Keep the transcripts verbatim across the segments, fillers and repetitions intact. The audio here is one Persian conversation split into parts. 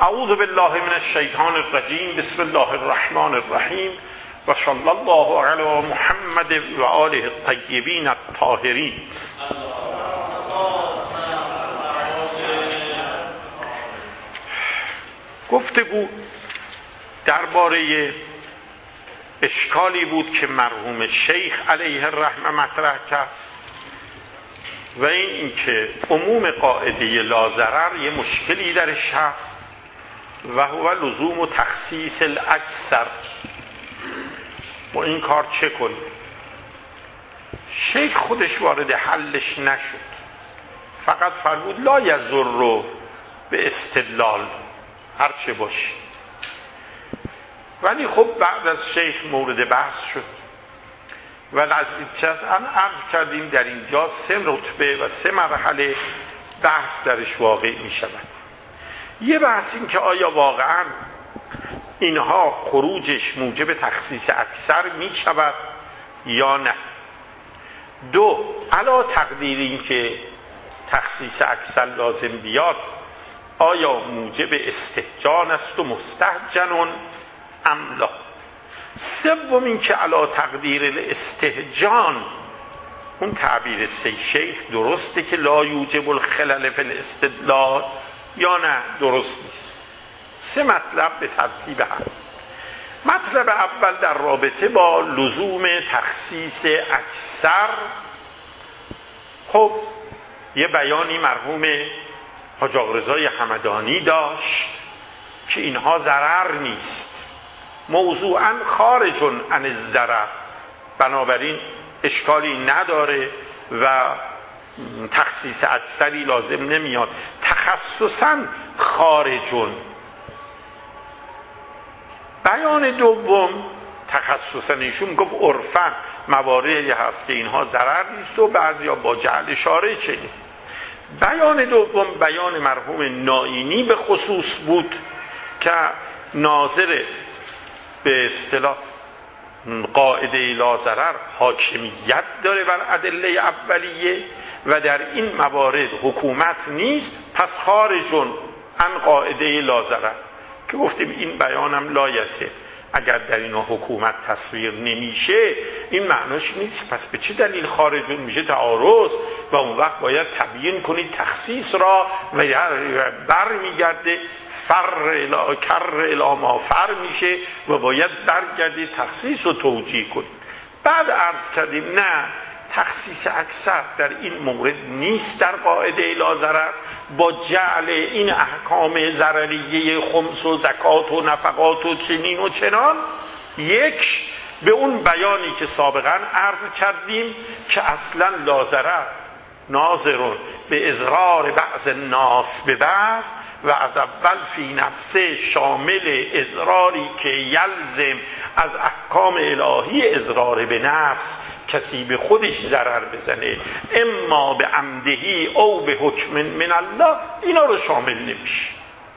اعوذ بالله من الشیطان الرجیم. بسم الله الرحمن الرحیم و صلی الله علی محمد و آله الطیبین الطاهرین. گفتگو درباره اشکالی بود که مرحوم شیخ علیه الرحمه مطرح کرد و این اینکه عموم قاعده لا ضرر یه مشکلی درش هست و هو لزوم و تخصیص الاکثر. با این کار چه کنیم؟ شیخ خودش وارد حلش نشد، فقط فرمود لا یضر به استدلال هر چه باشه. ولی خب بعد از شیخ مورد بحث شد و از ان عرض کردیم در اینجا سه رتبه و سه مرحله بحث درش واقع می شود. یه بحث این که آیا واقعا اینها خروجش موجب تخصیص اکثر می شود یا نه. دو، علا تقدیر این که تخصیص اکثر لازم بیاد آیا موجب استهجان است و مستهجنون ام لا. سوم این که علا تقدیر الاستهجان، اون تعبیر سی شیخ درسته که لا یوجب الخلل فی الاستدلال یا نه درست نیست. سه مطلب به ترتیب هم. مطلب اول در رابطه با لزوم تخصیص اکثر، خب یه بیانی مرحوم حاج آقا رضای همدانی داشت که اینها ضرر نیست، موضوعا خارج عن الضرر، بنابراین اشکالی نداره و تخصیص اکثری لازم نمیاد. تخصصا خارجون. بیان دوم تخصصا ایشون گفت عرفا مواردی هست که اینها ضرر نیست و بعضیا با جعل اشاره چنین. بیان دوم بیان مرحوم نائینی به خصوص بود که ناظر به اصطلاح قاعده لا ضرر حاکمیت داره بر ادله اولیه و در این موارد حکومت نیست، پس خارجون عن قاعده لا ضرر، که گفتیم این بیانم لایته. اگر در اینا حکومت تصویر نمیشه این معناش نیست پس به چه دلیل خارجون میشه؟ تعارض. و اون وقت باید تبیین کنید تخصیص را و بر میگرده فر الی کر الی ما فر میشه و باید برگردید تخصیص رو توجیه کنید. بعد عرض کردیم نه، تخصیص اکثر در این مورد نیست در قاعده لا ضرر، با جعل این احکام ضرریه خمس و زکات و نفقات و چنین و چنان یک به اون بیانی که سابقا عرض کردیم که اصلا لا ضرر ناظرون به اضرار بعض الناس به بعض و از اول فی نفسه شامل اضراری که یلزم از احکام الهی اضرار به نفس، کسی به خودش ضرر بزنه اما به عمدهی او به حکم من الله، اینا رو شامل نمیشه.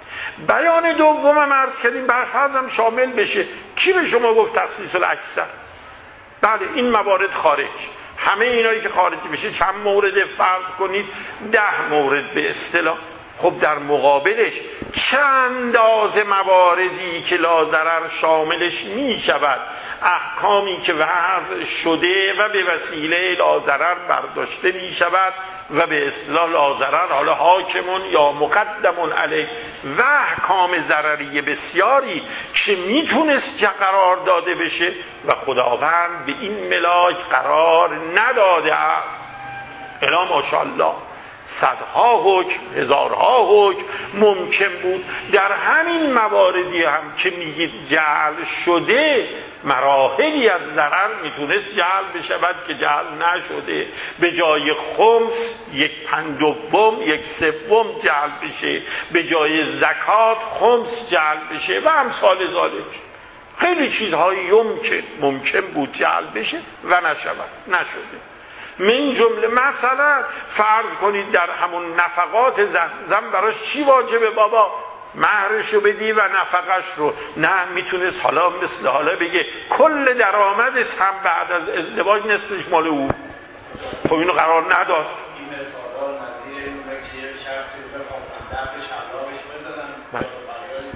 بیان دومم عرض کردیم بر فرض هم شامل بشه. کی به شما گفت تخصیص الاکثر؟ بله این موارد خارج، همه اینایی که خارج بشه چند مورد فرض کنید؟ ده مورد به اصطلاح. خب در مقابلش چند اندازه مواردی که لا ضرر شاملش می شود، احکامی که وضع شده و به وسیله لا ضرر برداشته می شود و به اصطلاح لا ضرر حالا حاکمون یا مقدمون علیه و احکام ضرریه بسیاری که میتونست قرار داده بشه و خداوند به این ملاک قرار نداده است. الا ماشاءالله صدها حکم، هزارها حکم ممکن بود در همین مواردی هم که میگید جعل شده، مراحلی از ضرر میتونست جعل بشود که جعل نشده. به جای خمس یک پنجم یک سوم جعل بشه، به جای زکات خمس جعل بشه و امثال ذالک. خیلی چیزهایی ممکن ممکن بود جعل بشه و نشود، نشده. من جمله مثلا فرض کنید در همون نفقات زن، زن براش چی واجبه؟ بابا مهرشو بدی و نفقش رو. نه، میتونست حالا مثل حالا بگه کل درآمدت هم بعد از ازدواج نصفش مال او. خب اینو قرار نداد. این مثالا نظیر اینه که یه شخصی رو بخوام دفع شلاقش بزنن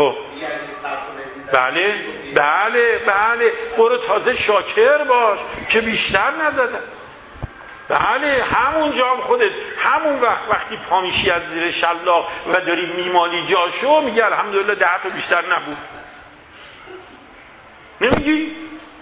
خب بله بله بله برو تازه شاکر باش که بیشتر نزدن. بله همونجا هم خودت همون وقت وقتی پامیشی از زیر شلاق و داری میمالی جاشو میگه الحمدلله ده تا بیشتر نبود. نمیگی؟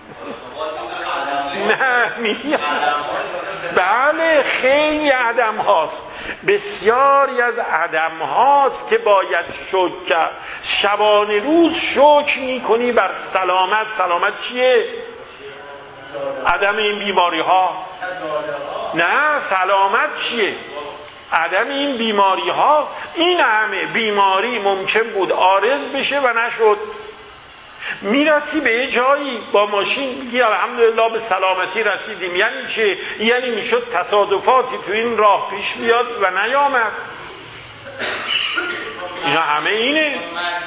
نه میگی. بله خیلی عدم هاست، بسیاری از عدم هاست که باید شکر کرد. شبانه روز شکر میکنی بر سلامت. سلامت چیه؟ عدم این بیماری ها. نه سلامت چیه؟ عدم این بیماری ها. این همه بیماری ممکن بود عارض بشه و نشد. میرسی به یه جایی با ماشین میگی الحمدلله به سلامتی رسیدیم. یعنی چه؟ یعنی میشد تصادفاتی تو این راه پیش بیاد و نیامد. اینا همه اینه.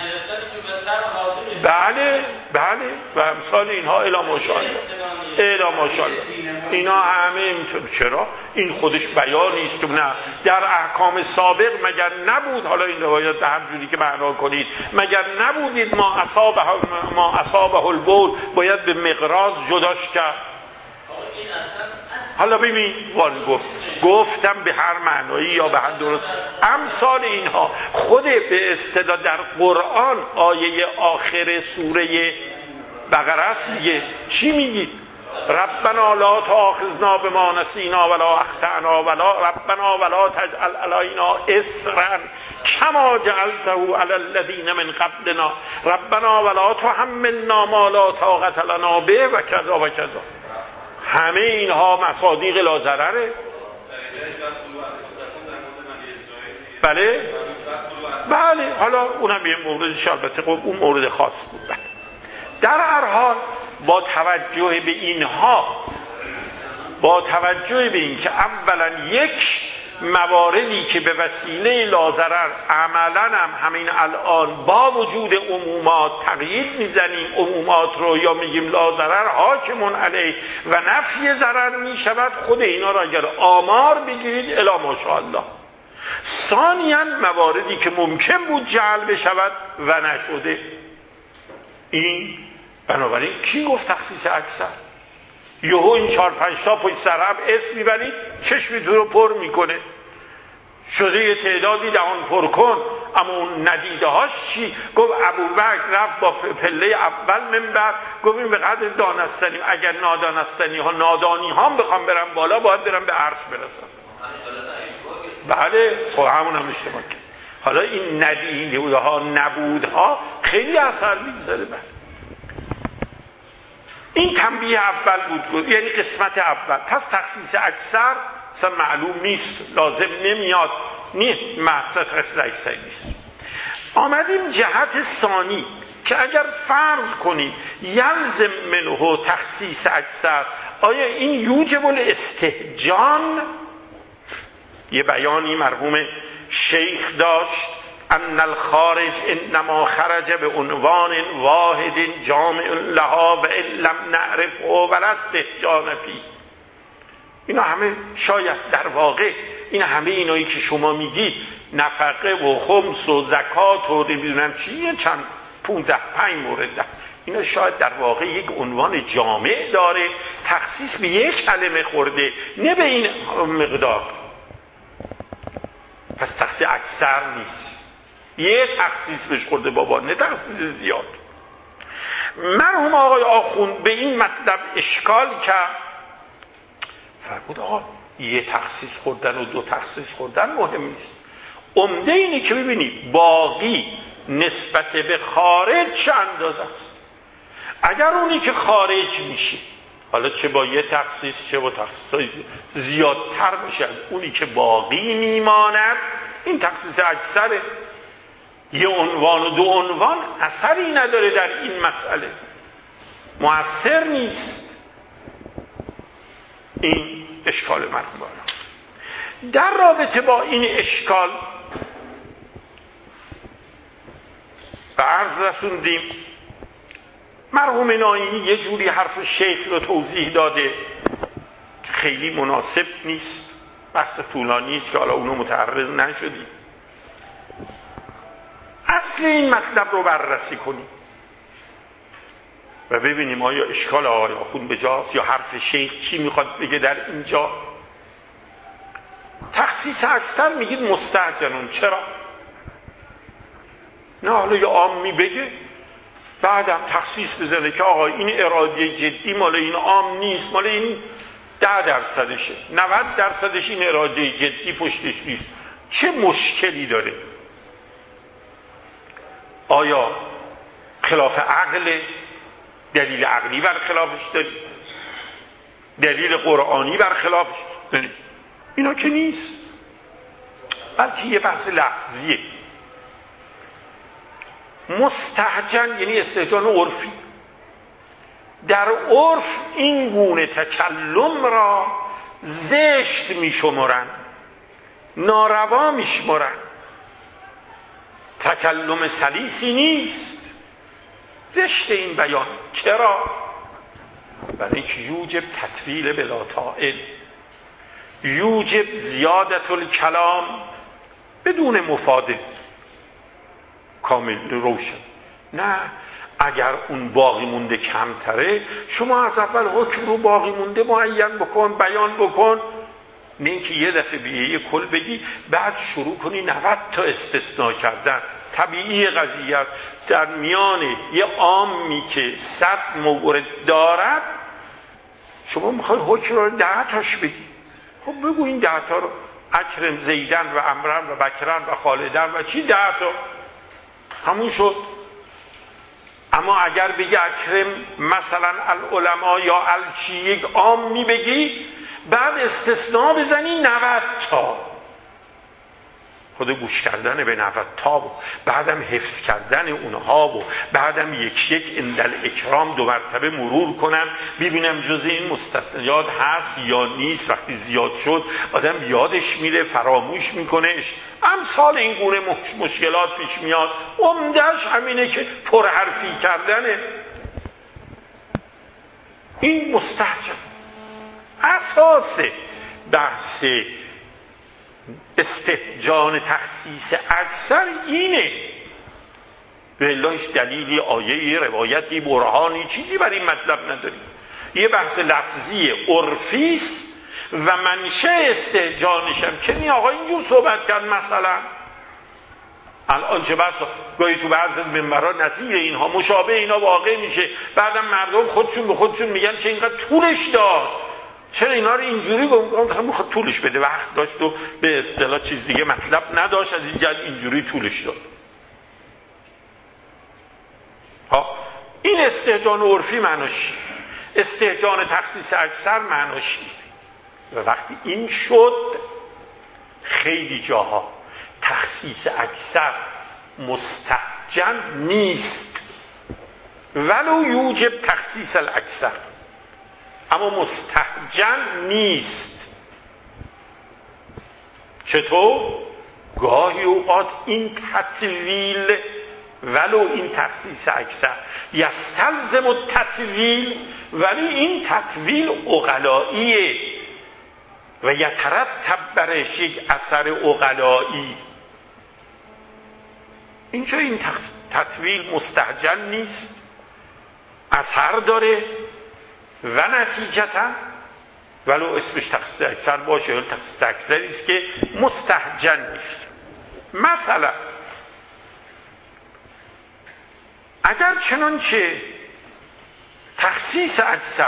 بله بله و امثال اینها الی ماشاءالله الی ماشاءالله اینا همه اینطور. چرا؟ این خودش بیانی است که نه در احکام سابق مگر نبود؟ حالا این روایات به هر جوری که معنا کنید، مگر نبودید ما اصابه ما اصابه البول باید به مقراض جداش کرد؟ حالا ببین وارد گفت گفتم به هر معنایی یا به هر درست امثال اینها. خود به اصطلاح در قرآن آیه آخر سوره بقره است دیگه. چی میگی؟ ربنا لا تؤاخذنا بما نسینا ولا اخطأنا ولا ربنا ولا تجعل علینا اصرا کما جعلته علی الذین من قبلنا ربنا ولا تحملنا ما لا طاقة لنا به و کذا و کذا. همه اینها مصادیق لا ضرره. بله بله حالا اونم یه موردش البته اون مورد خاص بود. بله. در هر حال با توجه به اینها، با توجه به این که اولا یک مواردی که به وسیله لازرر عملا هم همین الان با وجود عمومات تقیید میزنیم عمومات رو یا میگیم لازرر حاکمون علیه و نفی ضرر میشود. خود اینا را اگر آمار بگیرید الی ماشاءالله. ثانیاً مواردی که ممکن بود جعل بشود و نشده. این بنابراین کی گفت تخصیص اکثر؟ یهو این چهار پنج تا پشت سر هم اسم میبرید چشمی تو رو پر میکنه. شده یه تعدادی دهان پر کن. اما اون ندیده هاش چی؟ گفت ابوبکر رفت با پله اول منبر گفت این به قدر دانستنیم، اگر نادانستنی ها نادانی ها بخوام برم بالا باید برم به عرش برسم. بله خب همون هم اشتباه کرد. حالا این ندیده ها نبودها خیلی اثر میگذاره. بله این تنبیه اول بود، یعنی قسمت اول. پس تخصیص اکثر اصلا معلوم نیست، لازم نمیاد، نه مقصد تخصیص اکثر نیست. آمدیم جهت ثانی که اگر فرض کنیم یلزم منه تخصیص اکثر، آیا این یوجب الاستهجان؟ یه بیانی مرحوم شیخ داشت ان الخارج انما خرج به عنوان واحد جامع لها و ان لم نعرفه ولا استهجان فيه. اینا همه شاید در واقع این همه اینایی که شما میگید نفقه و خمس و زکات و نمیدونم چیه چند پونزده پنج مورد ده. اینا شاید در واقع یک عنوان جامع داره، تخصیص به یک کلمه خورده نه به این مقدار. پس تخصیص اکثر نیست، یه تخصیص بهش خورده بابا، نه تخصیص زیاد. مرحوم آقای آخوند به این مطلب اشکال کرد، فرمود آقا یه تخصیص خوردن و دو تخصیص خوردن مهم نیست، عمده اینه که ببینید باقی نسبت به خارج چه اندازه است. اگر اونی که خارج میشه حالا چه با یه تخصیص چه با تخصیص زیادتر بشه از اونی که باقی میماند، این تخصیص اکثره. یه عنوان و دو عنوان اثری نداره در این مسئله، مؤثر نیست. این اشکال مرحوم. در رابطه با این اشکال به عرض رسوندیم مرحوم ناینی یه جوری حرف شیخ رو توضیح داده که خیلی مناسب نیست، بحث طولانی است که حالا اونو متعرض نشدیم. اصل این مطلب رو بررسی کنیم و ببینیم آیا اشکال آقای آخوند بجاست یا حرف شیخ چی میخواد بگه در اینجا. تخصیص اکثر میگید مستعجلون. چرا؟ نه حالا یه عامی بگه بعدم تخصیص بزنه که آقا این اراده جدی مال این عام نیست، مال این ده درصدشه، نود درصدش این اراده جدی پشتش نیست. چه مشکلی داره؟ آیا خلاف عقل؟ دلیل عقلی بر خلافش داری؟ دلیل قرآنی بر خلافش داری؟ اینا که نیست، بلکه یه بحث لفظیه. مستهجن یعنی استهجان عرفی. در عرف این گونه تکلم را زشت میشمرن، ناروا میشمرن. تکلم سلیسی نیست، زشت این بیان. چرا؟ برای اینکه یوجب تطویل بلا طائل، یوجب زیادت الکلام بدون مفاده. کامل روشن. نه، اگر اون باقی مونده کمتره شما از اول حکم رو باقی مونده معین بکن، بیان بکن، نه اینکه یه دفعه بیه یه کل بگی بعد شروع کنی نود تا استثناء کردن. طبیعی قضیه است در میان یه عامی که صد مورد دارد شما میخوای حکم رو ده تاش بگی. خب بگو این ده تا رو، اکرم زیدن و عمرن و بکرن و خالدن و چی، ده تا همون شد. اما اگر بگی اکرم مثلا العلماء یا الچی یک عامی بگی بعد استثناء بزنی نود تا، خود گوش کردن به نود تا و بعدم حفظ کردن اونها و بعدم یک یک اندل اکرام دو مرتبه مرور کنم ببینم جز این مستثنیات هست یا نیست. وقتی زیاد شد آدم یادش میره، فراموش میکنه. امثال این گونه مشکلات پیش میاد. عمده‌اش همینه که پرحرفی کردنه. این مستحجن. اساس بحث استهجان تخصیص اکثر اینه. به اللهش دلیلی، آیه، روایتی، برهانی چیزی برای این مطلب نداریم. یه بحث لفظی عرفیست و منشأ استهجانشم که این آقا اینجور صحبت کرد. مثلا الان چه بس گاهی تو بعض از منبرها نظیر اینها مشابه اینا واقع میشه، بعدم مردم خودشون به خودشون میگن چه اینقدر طولش داد، چرا اینا رو اینجوری گفتم، میخواد طولش بده، وقت داشت و به اصطلاح چیز دیگه مطلب نداشت، از این جد اینجوری طولش داد. ها این استهجان عرفی معناش، استهجان تخصیص اکثر معناش. و وقتی این شد خیلی جاها تخصیص اکثر مستهجن نیست، ولو یوجب تخصیص الاکثر، اما مستهجن نیست. چطور؟ گاهی اوقات این تطویل ولو این تخصیص اکثر یستلزم التطویل، ولی این تطویل عقلاییه و یترتب برش یک اثر عقلایی. اینجا این تطویل مستهجن نیست، اثر داره و نتیجتا ولو اسمش تخصیص اکثر باشه، ولی تخصیص اکثری است که مستهجن نیست. مثلا اگر چنانچه تخصیص اکثر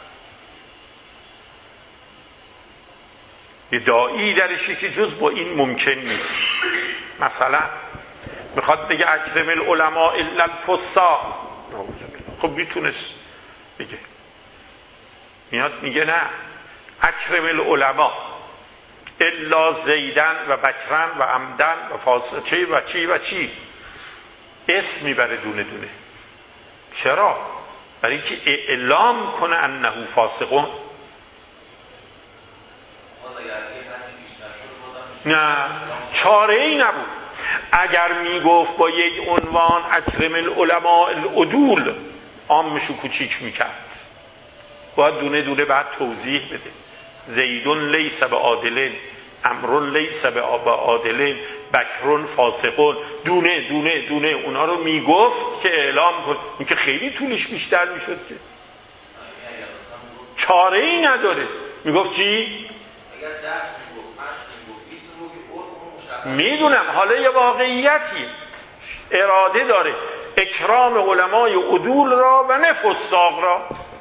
یه داعی درشه که جز با این ممکن نیست، مثلا میخواد بگه اکرم العلماء الا الفساق، خب میتونست بگه، میاد میگه نه اکرم العلماء الا زیدن و بکرن و عمدن و فاسقه و چی و چی، اسم میبره دونه دونه. چرا؟ برای اینکه اعلام کنه انه فاسقون. نه چاره ای نبود. اگر میگفت با یک عنوان اکرم العلماء العدول عامشو کوچیک میکرد، باید دونه دونه بعد توضیح بده. زیدون لیس به عادلین، امرون لیس به عادلین، بکرون فاسقون، دونه دونه دونه اونا رو میگفت که اعلام کن. این که خیلی طولش بیشتر میشد که چاره ای نداره. میگفت چی؟ میدونم حالا یه واقعیتی اراده داره اکرام علمای عدول را و نه فساق را.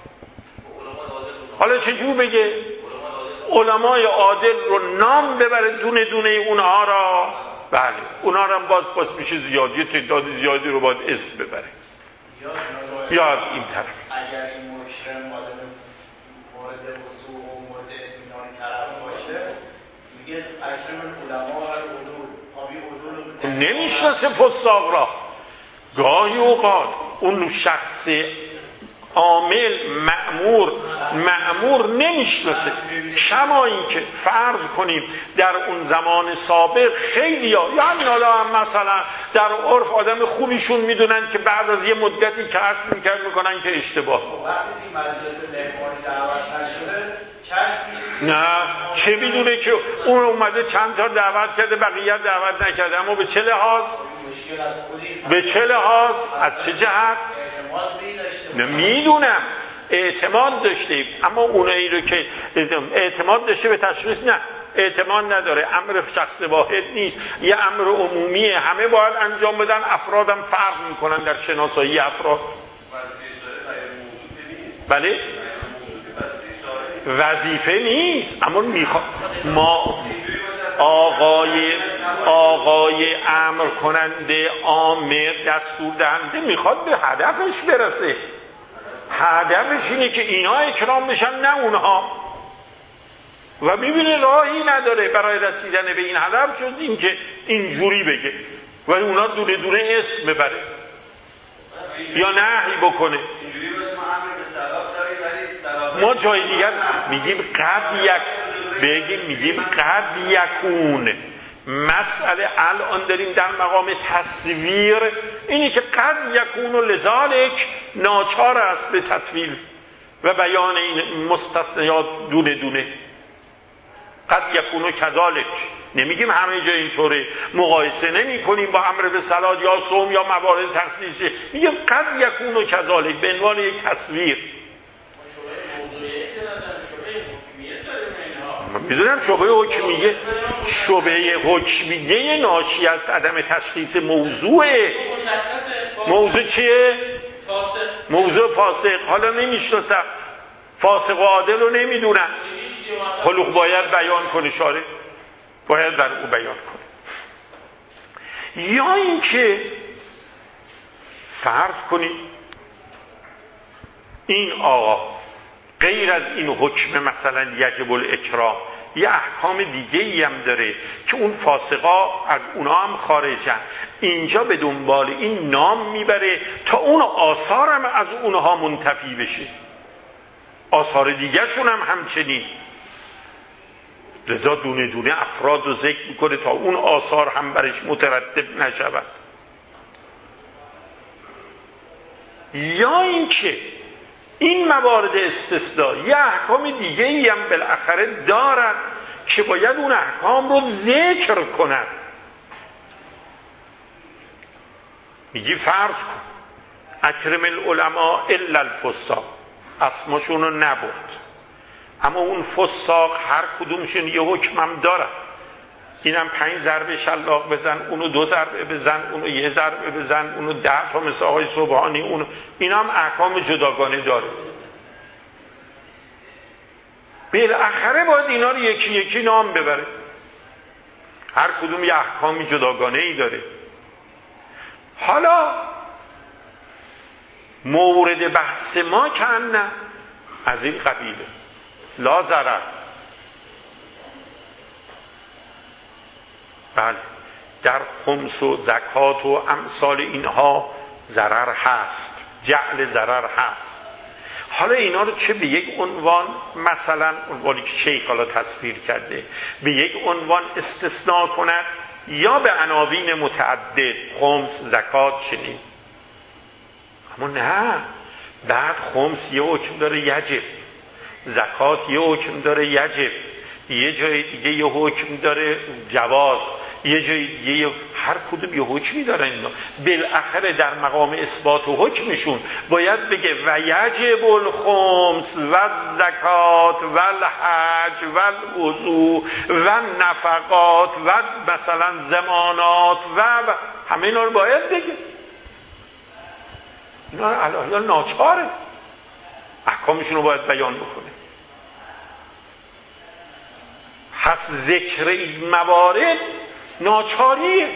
حالا چجور بگه؟ علمای عادل رو نام ببره دونه دونه اونها را، بله اونها را باز باز میشه زیادی، تعداد زیادی رو باید اسم ببره. یا از این طرف اگر این مجرم آدم مورد وسوق و مورد اطمینان طرف باشه میگه اکرم علما و عدول، آبی عدول نمیشناسه فساق را. گاهی اوقات اون شخص عامل مأمور مأمور نمیشناسه. کما این که فرض کنیم در اون زمان سابق خیلی ها یا همین حالا هم مثلا در عرف آدم خوبیشون میدونن که بعد از یه مدتی کشف میکرد میکنن که اشتباه. وقتی این مجلس مهمانی دعوت نشده کشف میشه. نه چه میدونه که اون اومده چند تا دعوت کرده بقیه دعوت نکرده، اما به چه لحاظ؟ به چه لحاظ؟ از چه جهت؟ نمیدونم. اعتماد داشته، اما اونایی رو که اعتماد داشته به تشخیص نه، اعتماد نداره. امر شخص واحد نیست، یه امر عمومیه، همه باید انجام بدن. افرادم فرق میکنن در شناسایی افراد. بله وظیفه نیست، اما میخواد ما آقای آقای امر کننده آمر دستور دهنده میخواد به هدفش برسه. هدفش اینه که اینا اکرام بشن نه اونها، و میبینه راهی نداره برای رسیدن به این هدف جز این که اینجوری بگه و اونا دونه دونه اسم ببره یا نهی بکنه. ما جای دیگر میگیم قد یک بگیم میگیم قد یکون. مسئله الان داریم در مقام تصویر، اینی که قد یکون و لذالک ناچار است به تطویل و بیان این مستثنیات دونه دونه. قد یکون و کذالک نمیگیم همه جا اینطوره، مقایسه نمی کنیم با امر به صلات یا صوم یا موارد تخصیصی، میگیم قد یکون و کذالک به عنوان یک تصویر. میدونم شبهه حکمیه شبهه حکمیه ناشی از عدم تشخیص موضوعه. موضوع چیه؟ موضوع فاسق. حالا نمیشناسم فاسق و عادل رو نمیدونم، خلوق باید بیان کنه، شارع باید بر او بیان کنه. یا اینکه فرض کنید این آقا غیر از این حکم مثلا یجب الاکرام یه احکام دیگه ای هم داره که اون فاسقا از اونا هم خارجن، اینجا به دنبال این نام میبره تا اون آثار هم از اونها منتفی بشه، آثار دیگه شون هم همچنین. لذا دونه دونه افراد رو ذکر میکنه تا اون آثار هم برش مترتب نشود. یا اینکه این موارد استثناء یه احکام دیگه ای هم بالاخره دارن که باید اون احکام رو ذکر کنن. میگی فرض کن اکرم العلماء الا الفساق، اسماشون رو نبرد، اما اون فساق هر کدومشون یه حکمم دارن. اینم پنج ضربه شلاق بزن، اونو دو ضربه بزن، اونو یه ضربه بزن، اونو ده تا مثل آقای سبحانی، اونو اینا هم احکام جداگانه داره. بالاخره باید اینا رو یکی یکی نام ببره، هر کدوم یه احکامی جداگانه ای داره. حالا مورد بحث ما که نه از این قبیله لا ضرر. بله در خمس و زکات و امثال اینها ضرر هست، جعل ضرر هست. حالا اینا رو چه به یک عنوان مثلا عنوانی که شیخ حالا تصویر کرده به یک عنوان استثناء کنند یا به عناوین متعدد خمس زکات چنین. اما نه، بعد خمس یه حکم داره یجب، زکات یه حکم داره یجب، یه جای دیگه یه حکم داره جواز، یه جای دیگه هر کدوم یه حکمی دارن اینا. بالاخره در مقام اثبات و حکمشون باید بگه و یجب الخمس و الزکات و الحج و الوضوء و نفقات و مثلا زمانات و همه اینا رو باید بگه. اینا رو الهی ناچاره، احکامشون رو باید بیان بکنه. پس ذکر این موارد ناچاریه.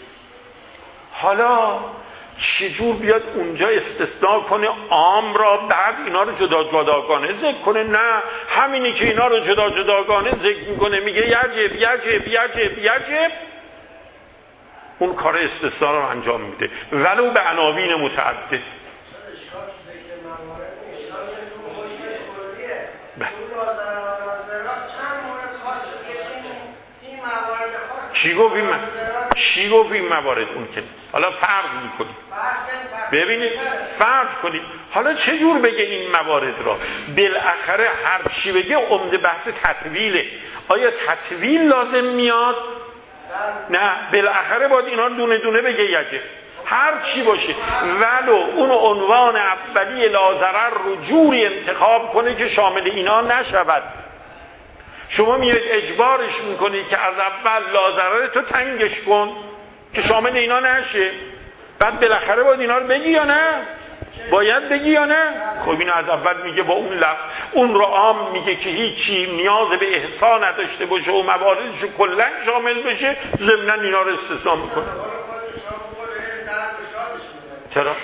حالا چجور بیاد اونجا استثناء کنه عام را، بعد اینا رو جدا جداگانه ذکر کنه؟ نه، همینی که اینا رو جدا جداگانه ذکر میکنه میگه یجب یجب یجب یجب، اون کار استثناء رو انجام میده ولو به عناوین متعدد. چی گفت این موارد؟ چی گفت این موارد؟ اون که نیست. حالا فرض میکنیم، ببینید فرض کنید حالا چه جور بگه این موارد را؟ بالاخره هر چی بگه عمده بحث تطویله. آیا تطویل لازم میاد؟ نه، بالاخره باید اینا دونه دونه بگه یجب، هر چی باشه، ولو اون عنوان اولی لازرر رو جوری انتخاب کنه که شامل اینا نشود. شما میاد اجبارش میکنی که از اول لازرر تو تنگش کن که شامل اینا نشه، بعد بالاخره باید اینا رو بگی یا نه؟ باید بگی یا نه؟ خب این از اول میگه با اون لفظ، اون رو عام میگه که هیچی نیاز به احسان نداشته باشه و مواردش رو کلن شامل بشه، ضمناً اینا رو استثناء میکنه. چرا؟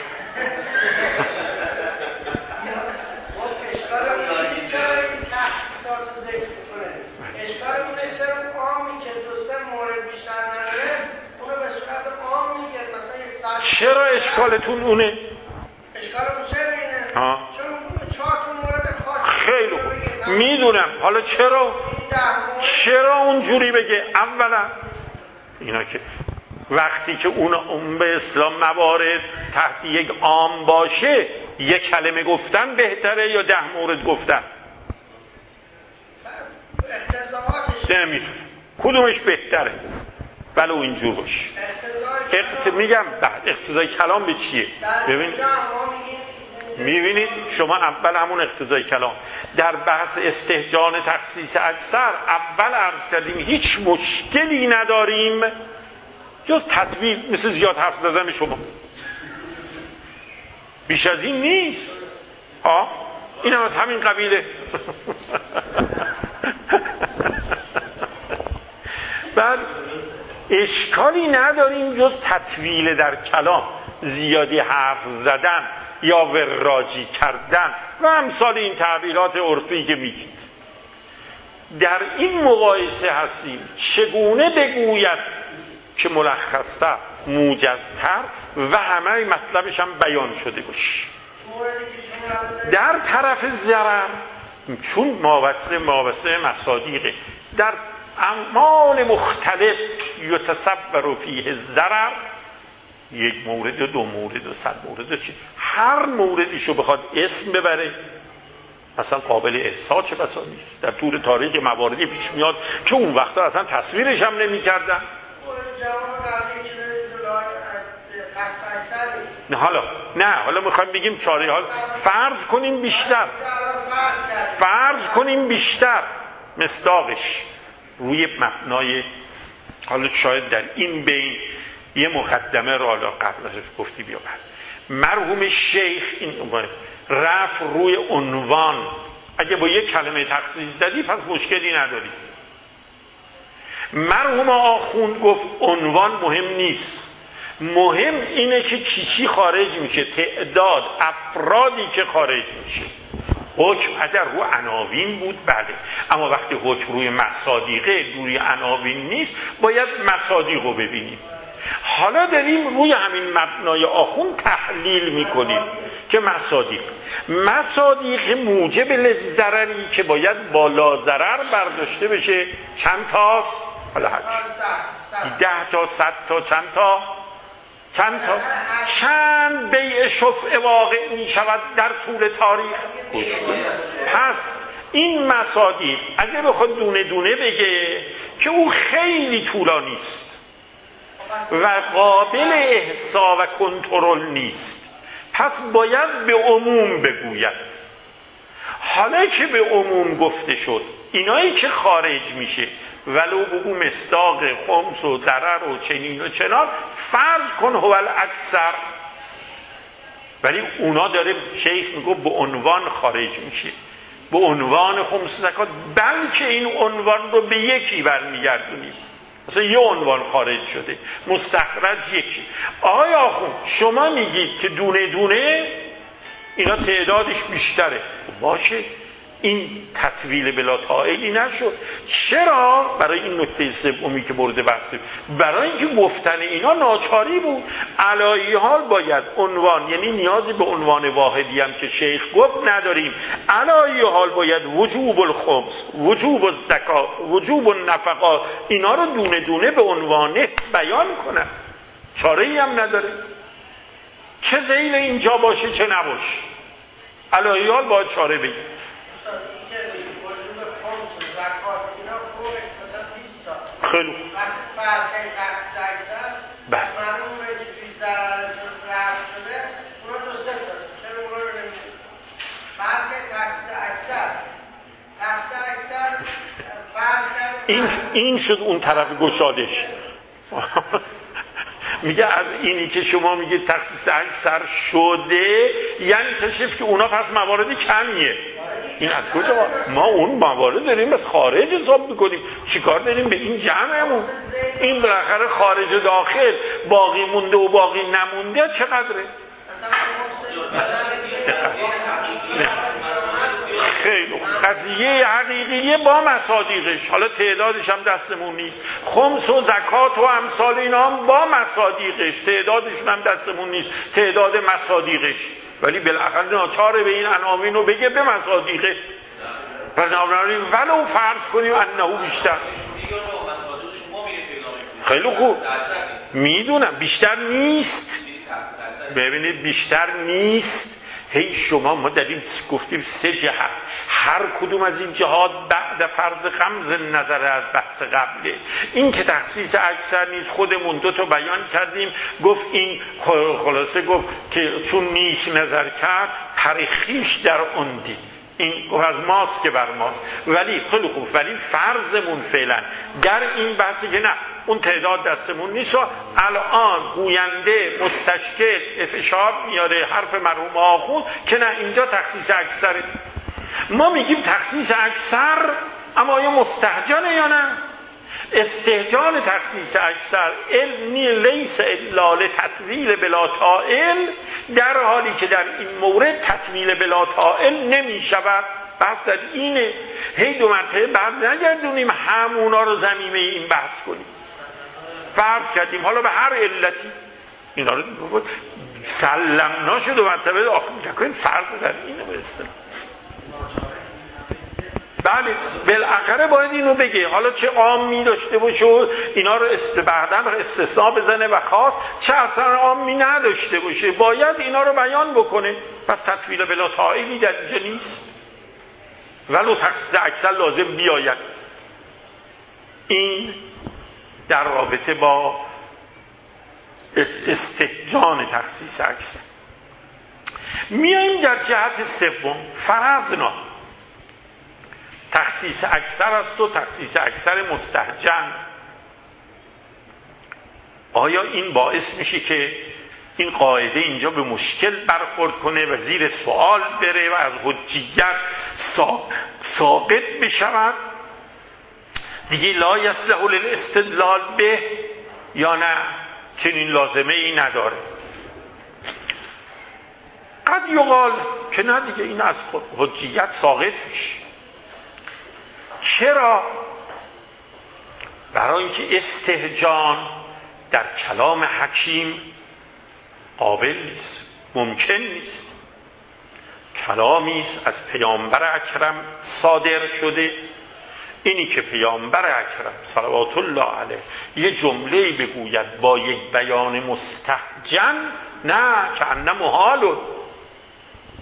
چرا اشکالتون اونه؟ اشکالتون چرا اینه؟ ها؟ چون چهار تا مورد خاص. خیلی خوب، میدونم. حالا چرا؟ چرا اونجوری بگه؟ اولا اینا که وقتی که اون اون به اسلام موارد تحت یک عام باشه، یک کلمه گفتن بهتره یا ده مورد گفتن؟ نمیدونم کدومش بهتره، ولو اینجور باشه. اقت... میگم بعد اقتضای کلام به چیه؟ ببینید میبینید شما اول همون اقتضای کلام در بحث استهجان تخصیص اکثر اول عرض کردیم هیچ مشکلی نداریم جز تطویل، مثل زیاد حرف زدن شما، بیش از این نیست. ها این هم از همین قبیله. بعد اشکالی نداریم جز تطویل در کلام، زیادی حرف زدن یا وراجی کردن و امثال این تعبیرات عرفی که میگید. در این مقایسه هستیم چگونه بگوید که ملخصتر، موجزتر و همه مطلبش هم بیان شده باشه. در طرف ضرر، چون ماوسه ماوسه مصادیقه، در اعمال مختلف یتصور فیه ضرر، یک مورد و دو مورد و صد مورد و چی، هر موردیشو بخواد اسم ببره اصلا قابل احصا چه بسا نیست. در طول تاریخ مواردی پیش میاد که اون وقتا اصلا تصویرش هم نمی کردن. نه حالا نه حالا میخوایم بگیم چاره حال فرض کنیم بیشتر فرض کنیم بیشتر مصداقش روی مبنای، حالا شاید در این بین یه مقدمه را قبل از گفتی بیا بعد. مرحوم شیخ این رفت روی عنوان، اگه با یک کلمه تخصیص زدی پس مشکلی نداری. مرحوم آخوند گفت عنوان مهم نیست، مهم اینه که چی چی خارج میشه، تعداد افرادی که خارج میشه. حکم اگر رو عناوین بود بله، اما وقتی حکم روی مصادیقه، روی عناوین نیست، باید مصادیق رو ببینیم. حالا داریم روی همین مبنای آخوند تحلیل میکنیم که مصادیق مصادیق موجب للضرری که باید بالا ضرر برداشته بشه چند تاست؟ حالا هرچی ده تا صد تا چند تا چند تا چند بیع شفع واقع می شود در طول تاریخ. گوش کن. پس این مصادیق اگه بخواد دونه دونه بگه که او خیلی طولانی است، و قابل احصا و کنترل نیست، پس باید به عموم بگوید. حالا که به عموم گفته شد، اینایی که خارج میشه ولو بگو مصداق خمس و ضرر و چنین و چنان، فرض کن هو الاکثر، ولی اونا داره شیخ میگه به عنوان خارج میشه، به عنوان خمس و زکات، بلکه این عنوان رو به یکی برمیگردونیم. مثلا یه عنوان خارج شده، مستخرج یکی. آقای آخوند شما میگید که دونه دونه اینا تعدادش بیشتره، باشه، این تطویل بلا طائلی نشد. چرا؟ برای این نکته سومی که برده بحثه، برای اینکه گفتن اینا ناچاری بود. علایی حال باید عنوان، یعنی نیازی به عنوان واحدی هم که شیخ گفت نداریم. علایی حال باید وجوب الخمس، وجوب الزکات، وجوب النفقات، اینا رو دونه دونه به عنوان بیان کنن، چاره ای هم نداره، چه ذیل اینجا باشه چه نباشه، علایی حال باید چاره بگیم. خیلی بله این این شد اون طرف گشادش. میگه از اینی که شما میگه تخصیص اکثر شده، یعنی کشف که اونا پس مواردی کمیه. این از کجا؟ ما اون موارد داریم بس خارج حساب میکنیم، چیکار داریم به این جمعمون؟ این بالاخره خارج و داخل باقی مونده و باقی نمونده چقدره؟ خیلی قضیه حقیقیه با مصادیقش، حالا تعدادش هم دستمون نیست. خمس و زکات و امثال اینا هم با مصادیقش، تعدادشون هم دستمون نیست، تعداد مصادیقش، ولی بالاخره ناچاره به این عناوین رو بگه به مصادیقه. بنابراین ولو فرض کنیم انه بیشتر، خیلی خوب میدونم بیشتر نیست، ببینید بیشتر نیست. هی شما ما داریم گفتیم سه جهت، هر کدوم از این جهات بعد فرض خمس نظر از بحث قبله. این که تخصیص اکثر نیست، خودمون دو تا بیان کردیم، گفت این خلاصه گفت که چون نیک نظر کرد پرخیش در اون دید، این گفت از ماست که بر ماست، ولی خیلی خوب، ولی فرضمون فعلا در این بحثی که نه اون تعداد دستمون نیست، الان گوینده مستشکل افشار میاره حرف مرحوم آخوند که نه اینجا تخصیص اکثره. ما میگیم تخصیص اکثر، اما آیا مستهجنه یا نه؟ استهجان تخصیص اکثر علمی لیس الا لتطویل بلا طائل، در حالی که در این مورد تطویل بلا طائل نمی شود. بحث در اینه، هی دو مرتبه بعد نگردونیم همونا رو زمینه این بحث کنیم. فرض کردیم حالا به هر علتی اینا رو سلمنا شد و مرتبه آخر میکنیم فرض در اینه به اصطلاح. بله بالاخره باید اینو بگه، حالا چه عامی داشته باشه و اینا رو است بعداً استثناء بزنه و خاص، چه اصلا عامی نداشته باشه، باید اینا رو بیان بکنه. پس تطویل بلا طائلی در اینجا نیست، ولو تخصیص اکثر لازم بیاید. این در رابطه با استهجان تخصیص اکثر. میایم در جهت سوم، فرضنا تخصیص اکثر است و تخصیص اکثر مستهجن. آیا این باعث میشه که این قاعده اینجا به مشکل برخورد کنه و زیر سوال بره و از حجیت ساقط بشود دیگه لا یصلح للاستدلال به، یا نه چنین لازمه ای نداره؟ قد یقال که نه دیگه این از حجیت ساقط میشه. چرا؟ برای اینکه استهجان در کلام حکیم قابل نیست، ممکن نیست. کلامی است از پیامبر اکرم صادر شده، اینی که پیامبر اکرم صلوات الله علیه یه جمله‌ای بگوید با یک بیان مستهجن، نه که انه محال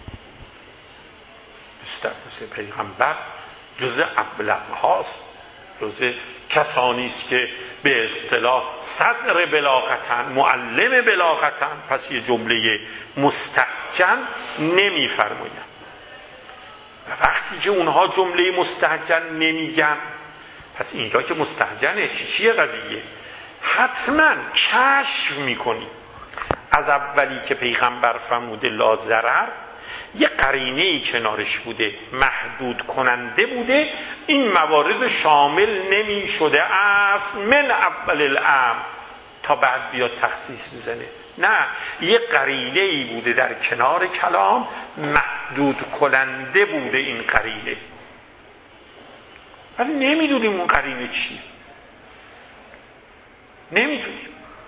است. پیغمبر جز ابلغ هاست جزء کسانی است که به اصطلاح صدر بلاغتن، معلم بلاغتن، پس یه جمله مستهجن نمیفرمایند. و وقتی که اونها جمله مستهجن نمیگن، پس اینجا که مستهجنه چی چیه قضیه؟ حتما کشف میکنی از اولی که پیغمبر فرموده لا ضرر، یه قرینه‌ای کنارش بوده محدود کننده بوده، این موارد شامل نمی شده است من اول الامر تا بعد بیاد تخصیص بزنه. نه، یه قرینه‌ای بوده در کنار کلام محدود کننده بوده این قرینه، ولی نمیدونیم اون قرینه چیه، نمیدونیم.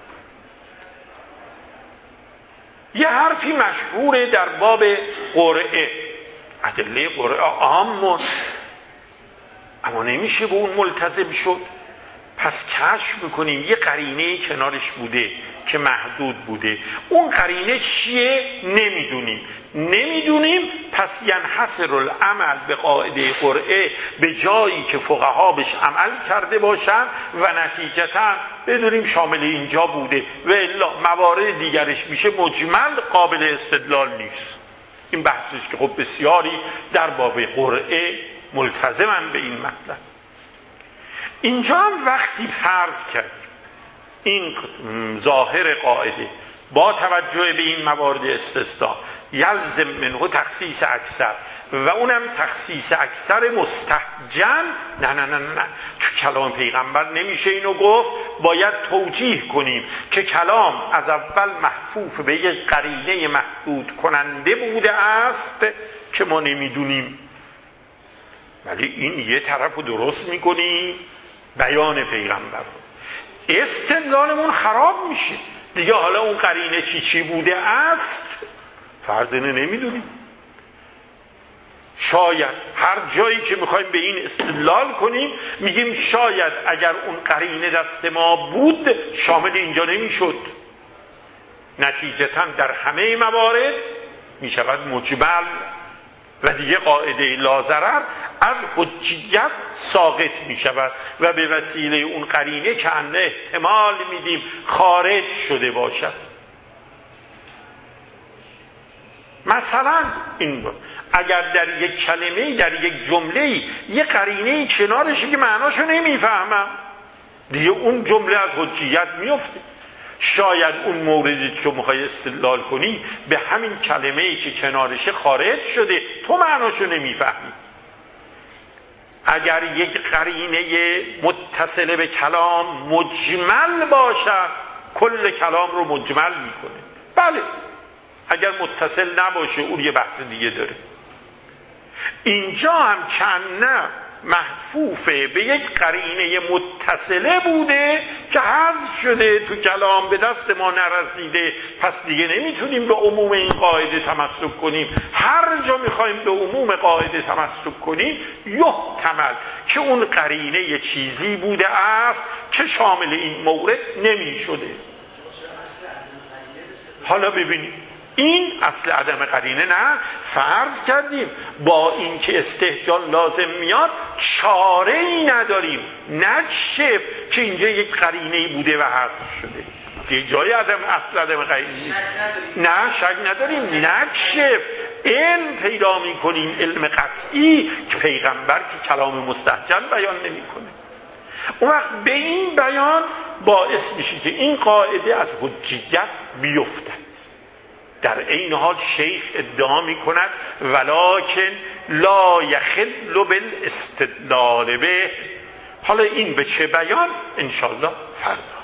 یه حرفی مشهوره در باب قرعه، ادله قرعه عامون، اما نمیشه به اون ملتزم شد. پس کشف میکنیم یه قرینه کنارش بوده که محدود بوده، اون قرینه چیه نمیدونیم نمیدونیم پس ینحصر العمل به قاعده قرعه به جایی که فقها بهش عمل کرده باشن و نتیجتا بدونیم شامل اینجا بوده و الا موارد دیگرش میشه مجمل، قابل استدلال نیست. این بحثیست که خب بسیاری در باب قرعه ملتزمن به این مطلب. اینجا هم وقتی فرض کرد این ظاهر قاعده با توجه به این موارد استثناء یلزم منه تخصیص اکثر و اونم تخصیص اکثر مستهجن، نه نه نه نه تو کلام پیغمبر نمیشه اینو گفت، باید توجیه کنیم که کلام از اول محفوف به یک قرینه محدود کننده بوده است که ما نمیدونیم، ولی این یه طرف رو درست میکنیم بیان پیغمبر، استدلالمون خراب میشه دیگه. حالا اون قرینه چی چی بوده است فرض اینه نمیدونیم. شاید هر جایی که میخوایم به این استدلال کنیم میگیم شاید اگر اون قرینه دست ما بود شامل اینجا نمیشد، نتیجتا در همه موارد میشود مجمل و دیگه قاعده لا ضرر از حجیت ساقط می شود و به وسیله اون قرینه که انه احتمال میدیم خارج شده باشد. مثلا این بود اگر در یک کلمه در یک جمله یه قرینه کنارشه که معناشو نمیفهمم، دیگه اون جمله از حجیت میفته. شاید اون موردی که میخوای استدلال کنی به همین کلمه‌ای که کنارشه خارج شده، تو معناشو نمیفهمی. اگر یک قرینه متصل به کلام مجمل باشد کل کلام رو مجمل میکنه. بله اگر متصل نباشه اون یه بحث دیگه داره. اینجا هم کنه محفوفه به یک قرینه متصله بوده که حذف شده تو کلام به دست ما نرسیده، پس دیگه نمیتونیم به عموم این قاعده تمسک کنیم. هر جا میخوایم به عموم قاعده تمسک کنیم یحتمل که اون قرینه یه چیزی بوده است که شامل این مورد نمیشده. حالا ببینیم این اصل عدم قرینه نه، فرض کردیم با اینکه استهجان لازم میاد چاره ای نداریم نکشف که اینجا یک قرینه بوده و حذف شده، که جای عدم اصل عدم قرینه نیست. نه شک نداریم، نکشف علم پیدا میکنیم، علم قطعی که پیغمبر که کلام مستهجن بیان نمیکنه. اون وقت به این بیان باعث میشه که این قاعده از حجیت بیفته. در این حال شیخ ادعا می کند ولکن لا یخل بالاستدلال به. حالا این به چه بیان؟ انشالله فردا.